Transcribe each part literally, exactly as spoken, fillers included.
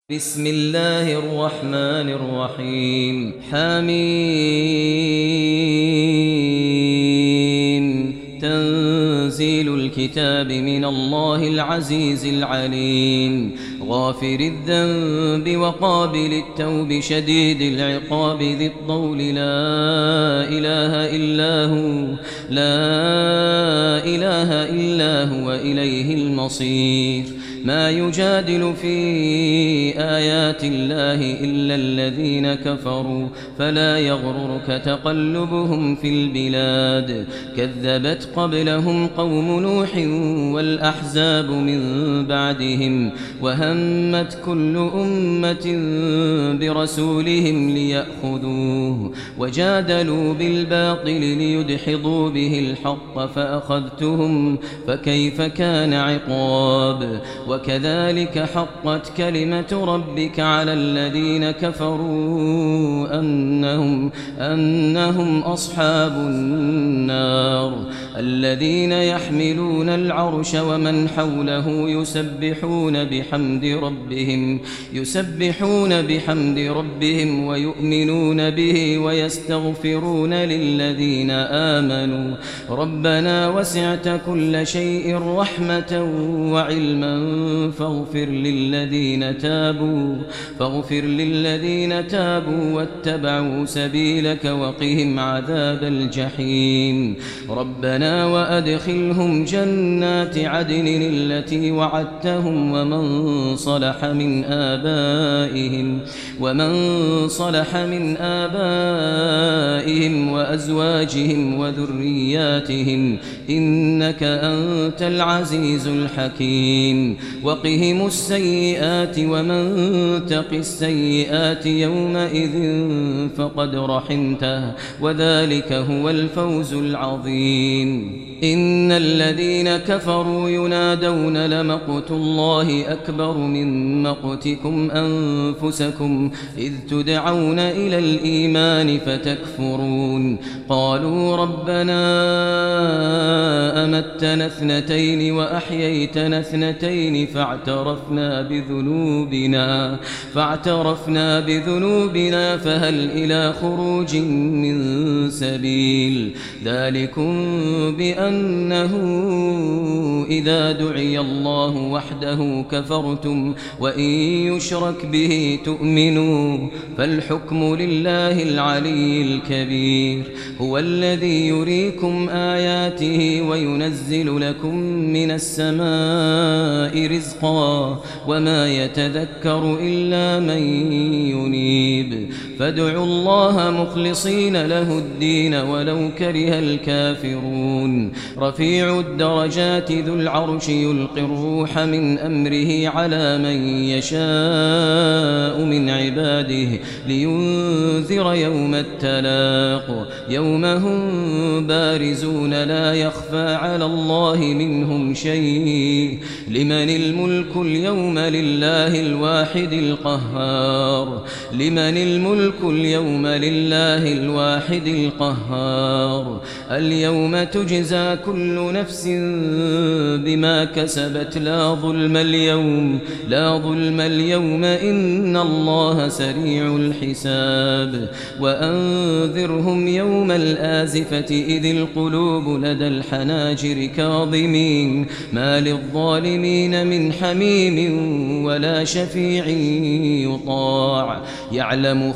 بسم الله الرحمن الرحيم حميم تنزيل الكتاب من الله العزيز العليم غافر الذنب وقابل التوب شديد العقاب ذي الطول لا إله إلا هو لا إله إلا هو إليه المصير ما يجادل في آيات الله إلا الذين كفروا فلا يغررك تقلبهم في البلاد كذبت قبلهم قوم نوح والأحزاب من بعدهم وهمت كل أمة برسولهم ليأخذوه وجادلوا بالباطل ليدحضوا به الحق فأخذتهم فكيف كان عقاب وكذلك حقت كلمة ربك على الذين كفروا أنهم, أنهم أصحاب النار الذين يحملون العرش ومن حوله يسبحون بحمد ربهم يسبحون بحمد ربهم ويؤمنون به ويستغفرون للذين آمنوا ربنا وسعت كل شيء رحمة وعلما فاغفر للذين تابوا فاغفر للذين تابوا واتبعوا سبيلك وقهم عذاب الجحيم ربنا وأدخلهم جنات عدن التي وعدتهم ومن صلح من آبائهم ومن صلح من آبائهم وأزواجهم وذرياتهم إنك أنت العزيز الحكيم وقهم السيئات ومن تق السيئات يومئذ فقد رحمته وذلك هو الفوز العظيم إن الذين كفروا ينادون لمقت الله أكبر من مقتكم أنفسكم إذ تدعون إلى الإيمان فتكفرون قالوا ربنا أمتنا اثنتين وأحييتنا اثنتين فاعترفنا بذنوبنا فاعترفنا بذنوبنا فهل إلى خروج من سبيل ذلكم بأنه إذا دعي الله وحده كفرتم وإن يشرك به تؤمنوا فالحكم لله العلي الكبير هو الذي يريكم آياته وينزل لكم من السماء رزقا وما يتذكر إلا من ينيب فادعوا الله مخلصين له الدين ولو كره الكافرون رفيع الدرجات ذو العرش يلقي الروح من أمره على من يشاء من عباده لينذر يوم التلاق يوم هم بارزون لا يخفى على الله منهم شيء لمن الملك اليوم لله الواحد القهار لمن الملك اليوم لله الواحد القهار اليوم تجزى كل نفس بما كسبت لا ظلم اليوم لا ظلم اليوم إن الله سريع الحساب وأنذرهم يوم الآزفة إذ القلوب لدى الحناجر كاظمين ما للظالمين من حميم ولا شفيع يطاع يعلم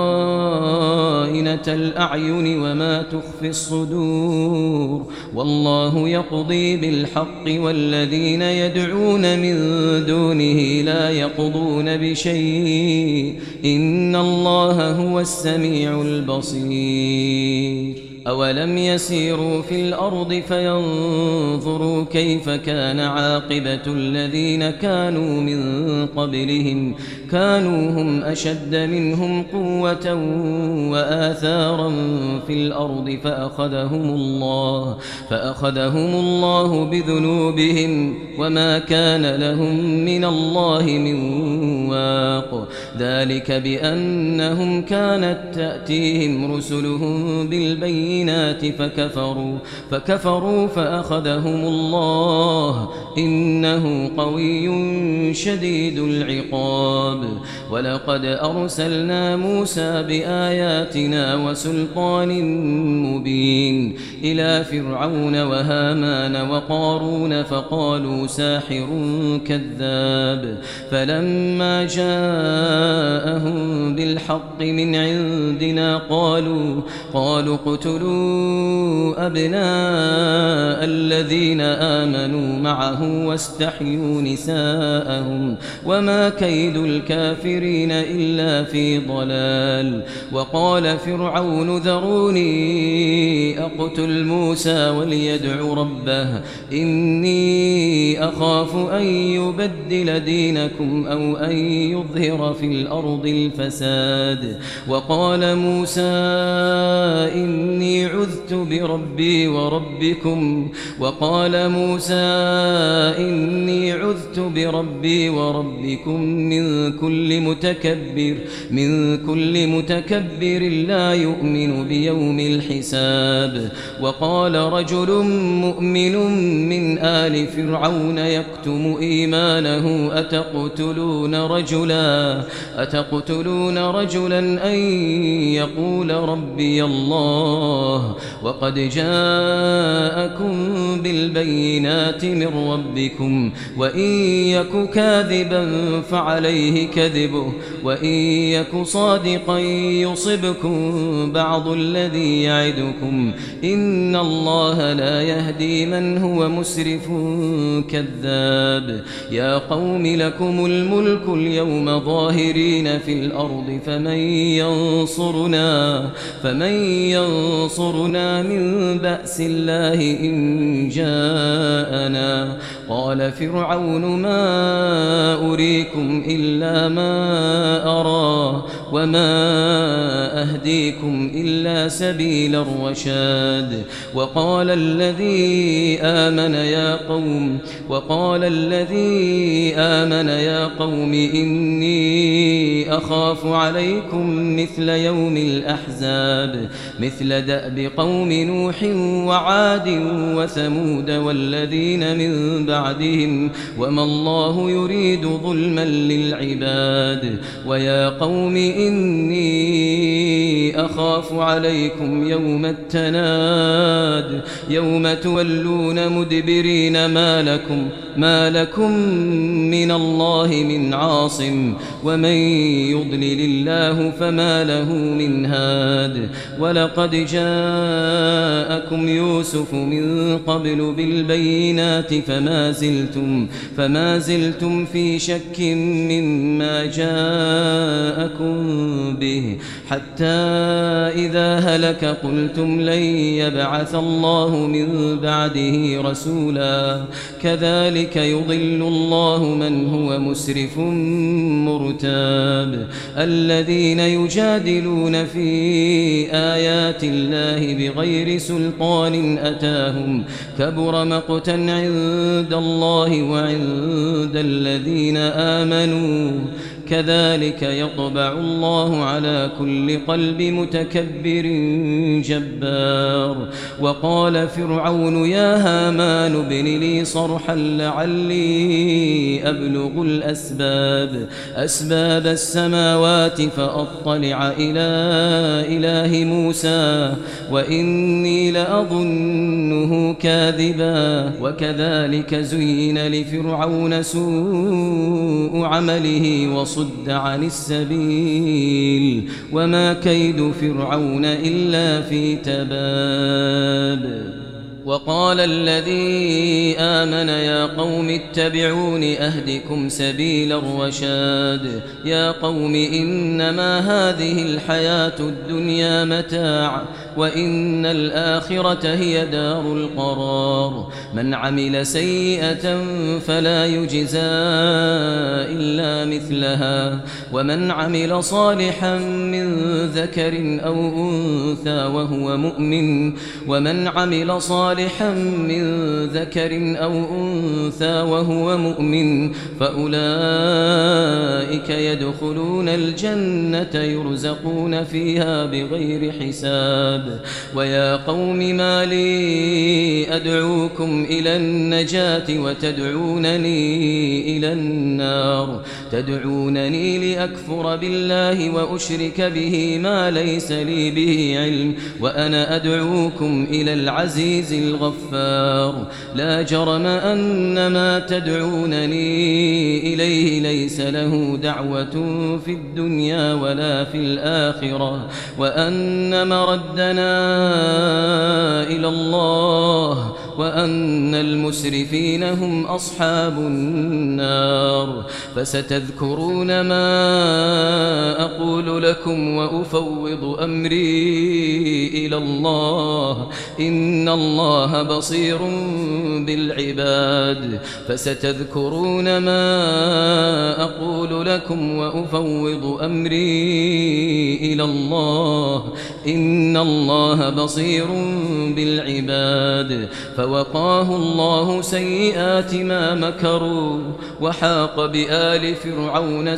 خائنة الأعين وما تخفي الصدور والله يقضي بالحق والذين يدعون من دونه لا يقضون بشيء إن الله هو السميع البصير أولم يسيروا في الأرض فينظروا كيف كان عاقبة الذين كانوا من قبلهم كانوا هم أشد منهم قوة وآثارا في الأرض فأخذهم الله فأخذهم الله بذنوبهم وما كان لهم من الله من واق ذلك بأنهم كانت تأتيهم رسلهم بالبينات فكفروا فكفروا فأخذهم الله إنه قوي شديد شديد العقاب. ولقد أرسلنا موسى بآياتنا وسلطان مبين إلى فرعون وهامان وقارون فقالوا ساحر كذاب. فلما جاءهم بالحق من عندنا قالوا قالوا اقتلوا أبناء الذين آمنوا معه واستحيوا نساءهم وما كيد الكافرين إلا في ضلال. وقال فرعون ذروني أقتل موسى وليدع ربه إني أخاف أن يبدل دينكم أو أن يظهر في الأرض الفساد. وقال موسى إني عذت بربي وربكم وقال موسى إني عذت بربي وربكم من كل متكبر من كل متكبر لا يؤمن بيوم الحساب. وقال رجل مؤمن من آل فرعون يكتم إيمانه أتقتلون رجلا أتقتلون رجلا أن يقول ربي الله وقد جاءكم بالبينات من ربكم وإن يك كاذبا فعليه كذبه وإن يك صادقا يصبكم بعض الذي يعدكم إن الله لا يهدي من هو مسرف كذاب. يا قوم لكم الملك اليوم ظاهرين في الأرض فمن ينصرنا فمن ينصرنا من بأس الله إن جاءنا. قال فرعون ما أريكم إلا ما أرى وما أهديكم إلا سبيل الرشاد. وقال الذي آمن يا قوم وقال الذي آمن يا قوم إني أخاف عليكم مثل يوم الأحزاب مثل دأب قوم نوح وعاد وثمود والذين من بعدهم وما الله يريد ظلما للعباد. ويا قوم إني أخاف عليكم يوم التناد يوم تولون مدبرين ما لكم ما لكم من الله من عاصم ومن يضلل الله فما له من هاد. ولقد جاءكم يوسف من قبل بالبينات فما زلتم فما زلتم في شك مما جاءكم به حتى إذا هلك قلتم لن يبعث الله من بعده رسولا كذلك يضل الله من هو مسرف مرتاب. الذين يجادلون في آيات الله بغير سلطان أتاهم كبر مقتا عند الله وعند الذين آمنوا كذلك يطبع الله على كل قلب متكبر جبار. وقال فرعون يا هامان ابن لي صرحا لعلي أبلغ الأسباب أسباب السماوات فأطلع إلى إله موسى وإني لأظنه كاذبا. وكذلك زين لفرعون سوء عمله وصد عن السبيل وما كيد فرعون إلا في تباب. وقال الذي آمن يا قوم اتبعون أهدكم سبيل الرشاد. يا قوم إنما هذه الحياة الدنيا متاع وإن الآخرة هي دار القرار. من عمل سيئة فلا يجزى إلا مثلها ومن عمل صالحا من ذكر أو أنثى وهو مؤمن ومن عمل صالحا من ذكر أو أنثى وهو مؤمن فأولئك أولئك يدخلون الجنة يرزقون فيها بغير حساب ويا قوم ما لي أدعوكم إلى النجاة وتدعونني إلى النار تدعونني لأكفر بالله وأشرك به ما ليس لي به علم وأنا أدعوكم إلى العزيز الغفار لا جرم أن ما تدعونني إليه ليس له دعوة في الدنيا ولا في الآخرة وأن مردنا إلى الله وأن المسرفين هم أصحاب النار فستذكرون ما أقول لكم وأفوض أمري إلى الله إن الله بصير بالعباد فستذكرون ما أقول لكم وأفوض أمري إلى الله إن الله بصير بالعباد فوقاه الله سيئات ما مكروا وحاق بآل فرعون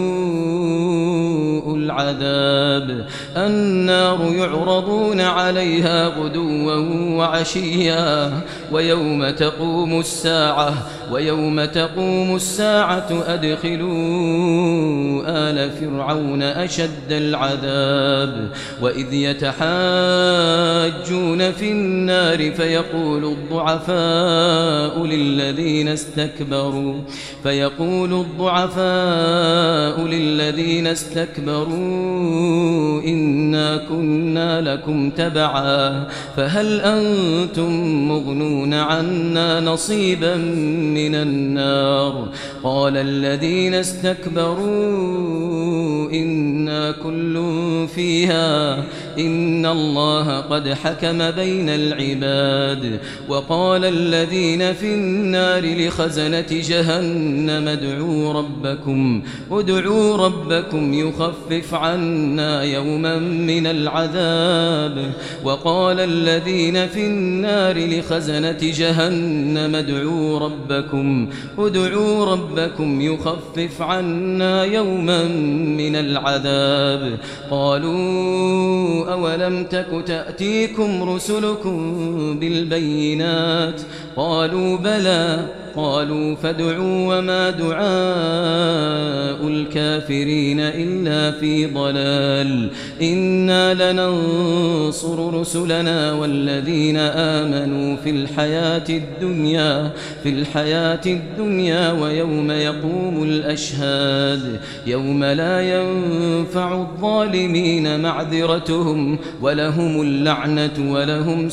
سوء العذاب النار يعرضون عليها غدوا وعشيا ويوم تقوم الساعة ويوم تقوم الساعة أدخلوا آل فرعون أشد العذاب وإذ يتحاجون في النار فيقول الضعفاء للذين استكبروا فيقول الضعفاء للذين استكبروا إنا كنا لكم تبعا فهل أنتم مغنون عنا نصيبا من النار قال الذين استكبروا إنا كل فيها إن الله قد حكم بين العباد وقال الذين في النار لخزنة جهنم ادعوا ربكم ادعوا ربكم يخفف عنا يوما من العذاب وقال الذين في النار لخزنة جهنم ادعوا ربكم ادعوا ربكم يخفف عنا يوما من العذاب قالوا أولم تك تأتيكم رسلكم بالبينات قالوا بلى قالوا فادعوا وما دعاء الكافرين إلا في ضلال إنا لننصر رسلنا والذين آمنوا في الحياة الدنيا في الحياة الدنيا ويوم يقوم الأشهاد يوم لا ينفع الظالمين معذرتهم ولهم اللعنة ولهم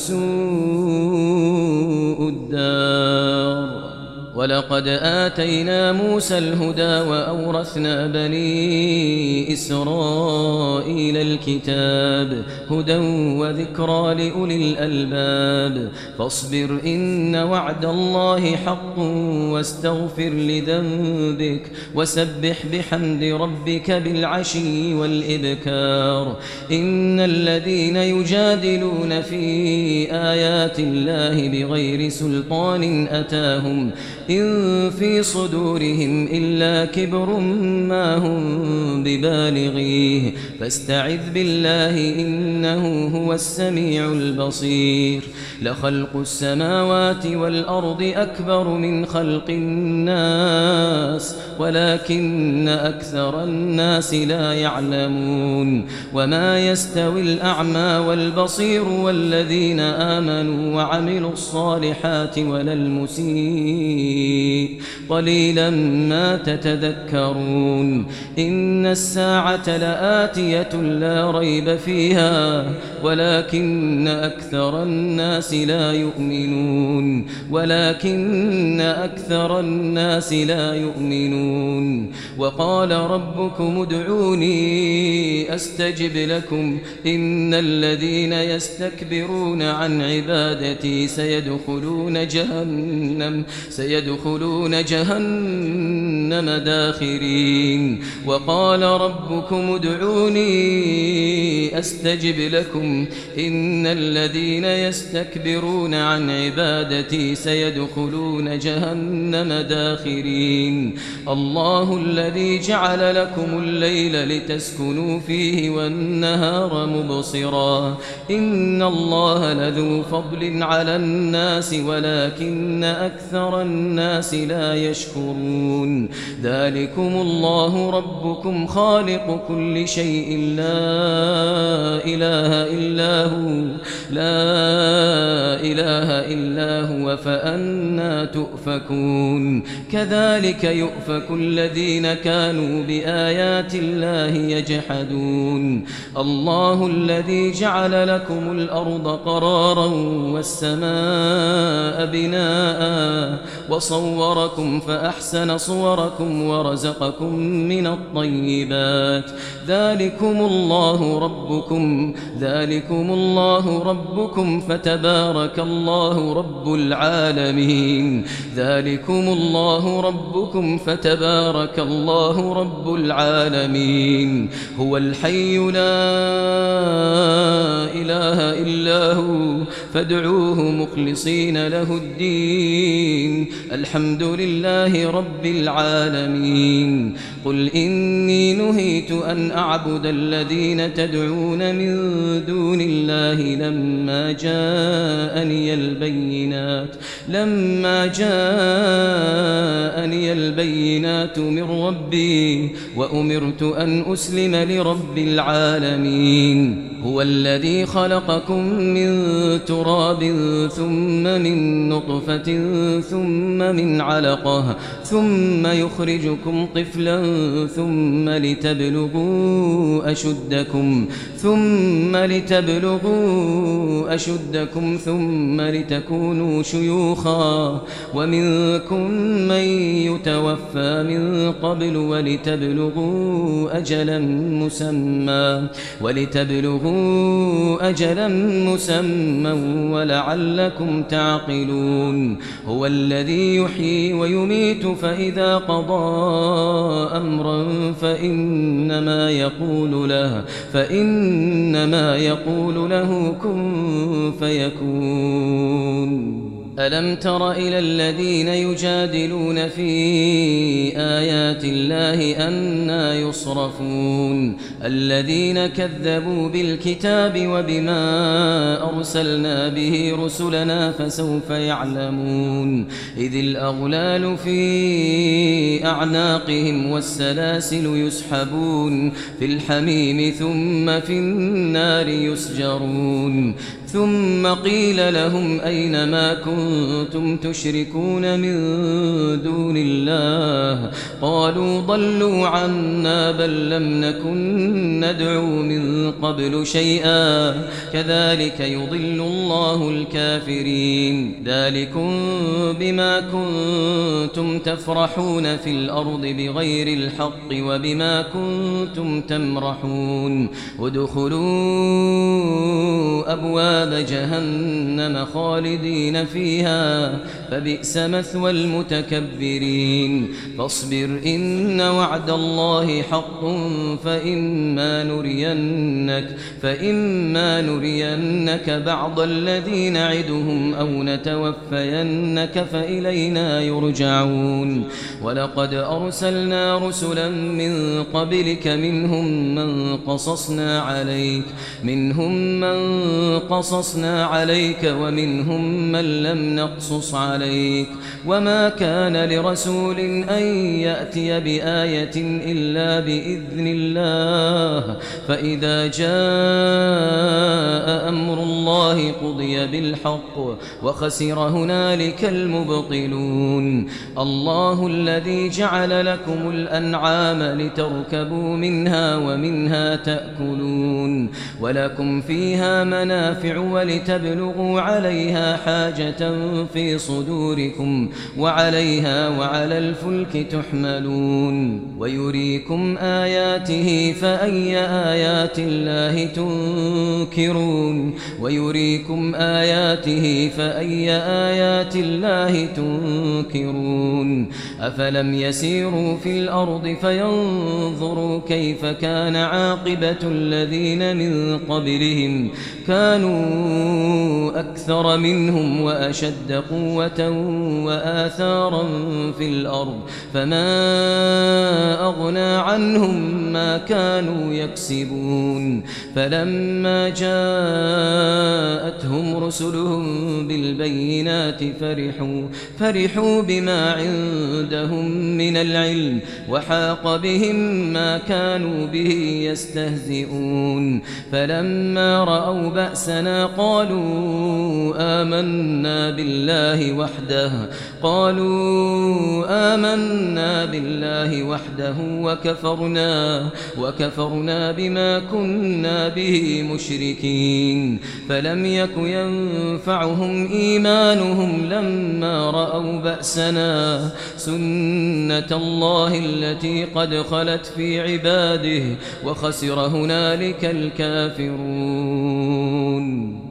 سوء الدار ولقد آتينا موسى الهدى وأورثنا بني إسرائيل الكتاب هدى وذكرى لأولي الألباب فاصبر إن وعد الله حق واستغفر لذنبك وسبح بحمد ربك بالعشي والإبكار إن الذين يجادلون في آيات الله بغير سلطان أتاهم إن في صدورهم إلا كبر ما هم ببالغيه فاستعذ بالله إنه هو السميع البصير لخلق السماوات والأرض أكبر من خلق الناس ولكن أكثر الناس لا يعلمون وما يستوي الأعمى والبصير والذين آمنوا وعملوا الصالحات ولا المسيء قليلا ما تتذكرون إن الساعة لآتية لا ريب فيها ولكن أكثر الناس لا يؤمنون ولكن أكثر الناس لا يؤمنون وقال ربكم ادعوني أستجب لكم إن الذين يستكبرون عن عبادتي سيدخلون جهنم سيدخلون جهنم جهنم داخرين وقال ربكم ادعوني أستجب لكم إن الذين يستكبرون عن عبادتي سيدخلون جهنم داخرين الله الذي جعل لكم الليل لتسكنوا فيه والنهار مبصرا إن الله لذو فضل على الناس ولكن أكثر الناس لا يشكرون ذلكم الله ربكم خالق كل شيء لا إله إلا هو لا إله إلا هو فأنا تؤفكون كذلك يؤفك الذين كانوا بآيات الله يجحدون الله الذي جعل لكم الأرض قرارا والسماء بناء وصوركم فأحسن صوركم ورزقكم من الطيبات ذلكم الله ربكم ذلكم الله ربكم فتبارك الله رب العالمين ذلكم الله ربكم فتبارك الله رب العالمين هو الحي لا إله إلا هو فادعوه مخلصين له الدين الحمد لله رب العالمين قل إني نهيت أن أعبد الذين تدعون من دون الله لما جاءني البينات لما جاءني البينات من ربي وأمرت أن أسلم لرب العالمين هو الذي خلقكم من تراب ثم من نطفة ثم من علقة ثم يخرجكم طفلا ثم لتبلغوا أشدكم ثم لتبلغوا أشدكم ثم لتكونوا شيوخا ومنكم من يتوفى من قبل ولتبلغوا أجلا مسمى ولتبلغوا أجلا مسمى ولعلكم تعقلون هو الذي يحيي ويميت فإذا قضى أمرا فإنما يقول له فإنما يقول له كن فيكون ألم تر إلى الذين يجادلون في آيات الله أنى يصرفون الذين كذبوا بالكتاب وبما أرسلنا به رسلنا فسوف يعلمون إذ الأغلال في أعناقهم والسلاسل يسحبون في الحميم ثم في النار يسجرون ثم قيل لهم أين ما كنتم تشركون من دون الله قالوا ضلوا عنا بل لم نكن ندعو من قبل شيئا كذلك يضل الله الكافرين ذلكم بما كنتم تفرحون في الأرض بغير الحق وبما كنتم تمرحون ادخلوا أبواب جهنم خالدين فيها فبئس مثوى المتكبرين فاصبر إن وعد الله حق فإما نرينك فإما نرينك بعض الذي نعدهم أو نتوفينك فإلينا يرجعون ولقد أرسلنا رسلا من قبلك منهم من قصصنا عليك منهم من قصصنا عليك ومنهم من لم نقصص عليك وما كان لرسول أن يأتي بآية إلا بإذن الله فإذا جاء أمر الله قضي بالحق وخسر هنالك المبطلون الله الذي جعل لكم الأنعام لتركبوا منها ومنها تأكلون ولكم فيها منافع تدعوا ولتبلغوا عليها حاجة في صدوركم وعليها وعلى الفلك تحملون ويريكم آياته فأي آيات الله تنكرون ويريكم آياته فأي آيات الله تنكرون أفلم يسيروا في الأرض فينظروا كيف كان عاقبة الذين من قبلهم كانوا أكثر منهم وأشد قوة وآثارا في الأرض فما أغنى عنهم ما كانوا يكسبون فلما جاءتهم رسلهم بالبينات فرحوا فرحوا بما عندهم من العلم وحاق بهم ما كانوا به يستهزئون فلما رأوا بأسنا قالوا آمنا بالله وحده قالوا آمنا بالله وحده وكفرنا وكفرنا بما كنا به مشركين فلم يك ينفعهم إيمانهم لما رأوا بأسنا سنة الله التي قد خلت في عباده وخسر هنالك الكافرون